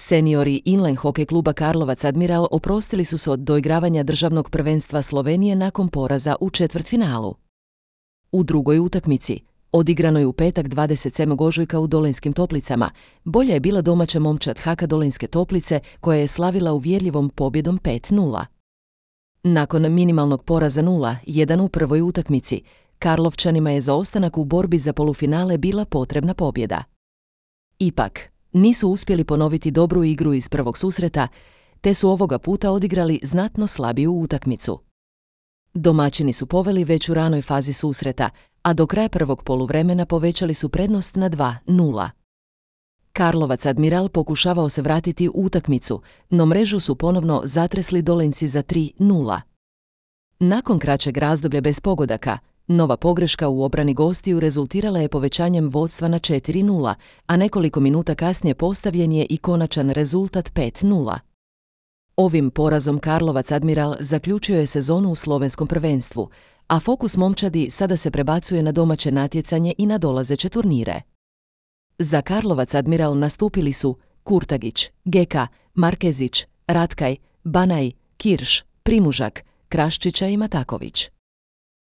Seniori inline hokej kluba Karlovac Admiral oprostili su se od doigravanja državnog prvenstva Slovenije nakon poraza u četvrtfinalu. U drugoj utakmici, odigranoj u petak 27. ožujka u Dolenjskim Toplicama, bolja je bila domaća momčad HK Dolenjske Toplice koja je slavila uvjerljivom pobjedom 5:0. Nakon minimalnog poraza 0:1 u prvoj utakmici, Karlovčanima je za ostanak u borbi za polufinale bila potrebna pobjeda. Ipak, nisu uspjeli ponoviti dobru igru iz prvog susreta, te su ovoga puta odigrali znatno slabiju utakmicu. Domaćini su poveli već u ranoj fazi susreta, a do kraja prvog poluvremena povećali su prednost na 2:0. Karlovac Admiral pokušavao se vratiti u utakmicu, no mrežu su ponovno zatresli Dolenjci za 3:0. Nakon kraćeg razdoblja bez pogodaka, nova pogreška u obrani gostiju rezultirala je povećanjem vodstva na 4:0, a nekoliko minuta kasnije postavljen je i konačan rezultat 5:0. Ovim porazom Karlovac Admiral zaključio je sezonu u slovenskom prvenstvu, a fokus momčadi sada se prebacuje na domaće natjecanje i na dolazeće turnire. Za Karlovac Admiral nastupili su Kurtagić, Geka, Markezić, Ratkaj, Banaj, Kirš, Primužak, Kraščića i Mataković.